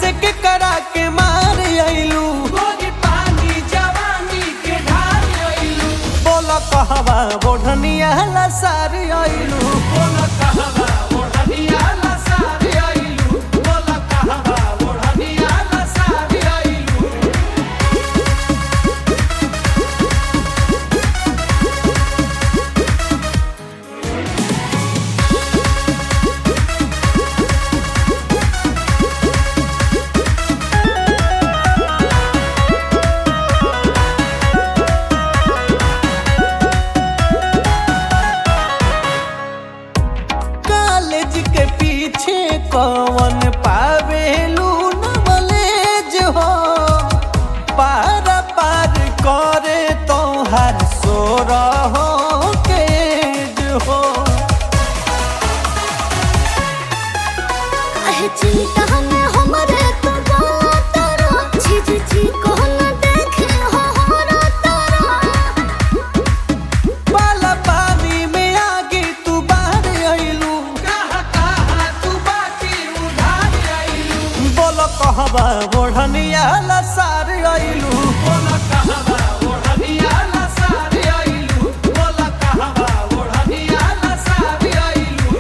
से के करा के मार आइलू पानी जवानी के ढार आइलू बोला कहवा बोढ़निया लसार आइलू बोला कहवा ओढ़निया लसार आइलू बोला कहवा ओढ़निया लसार आइलू कॉलेज के पीछे कौन पावेलू नॉलेज हो पार पार करे तो हर सो रहो केज हो काहे चिंता में हमरे तो गला तारा चीज जी को न देखे हो हमरा तारा बाला पानी में आगे तू बाहर आइलू कहा तू बाकी उधार आइलू बोलो कहवा बोढ़निया लसार आइलू बोला कहवा ओढ़निया लसार आइलू बोला कहवा ओढ़निया लसार आइलू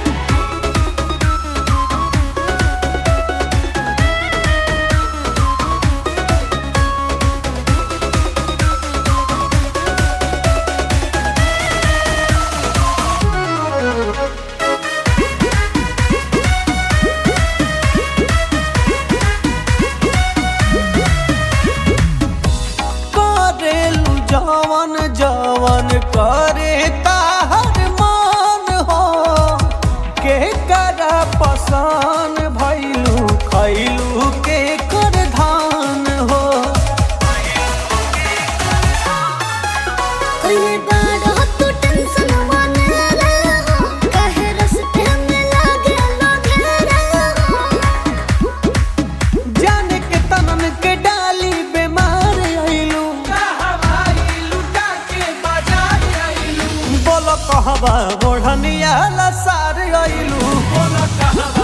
करेलू जवन जवन करे ताहर मान हो के करा पसान भइलू खैलू के कर धान हो कोई बार तू टेंशन वाने रे हो काहे रस्ते में लागे लगे रे हो जाने के तनन के डाली बीमार आइलू लुटा के बाजार आइलू बोलो कहवा बोढ़निया लसार आइलू बोला कहवा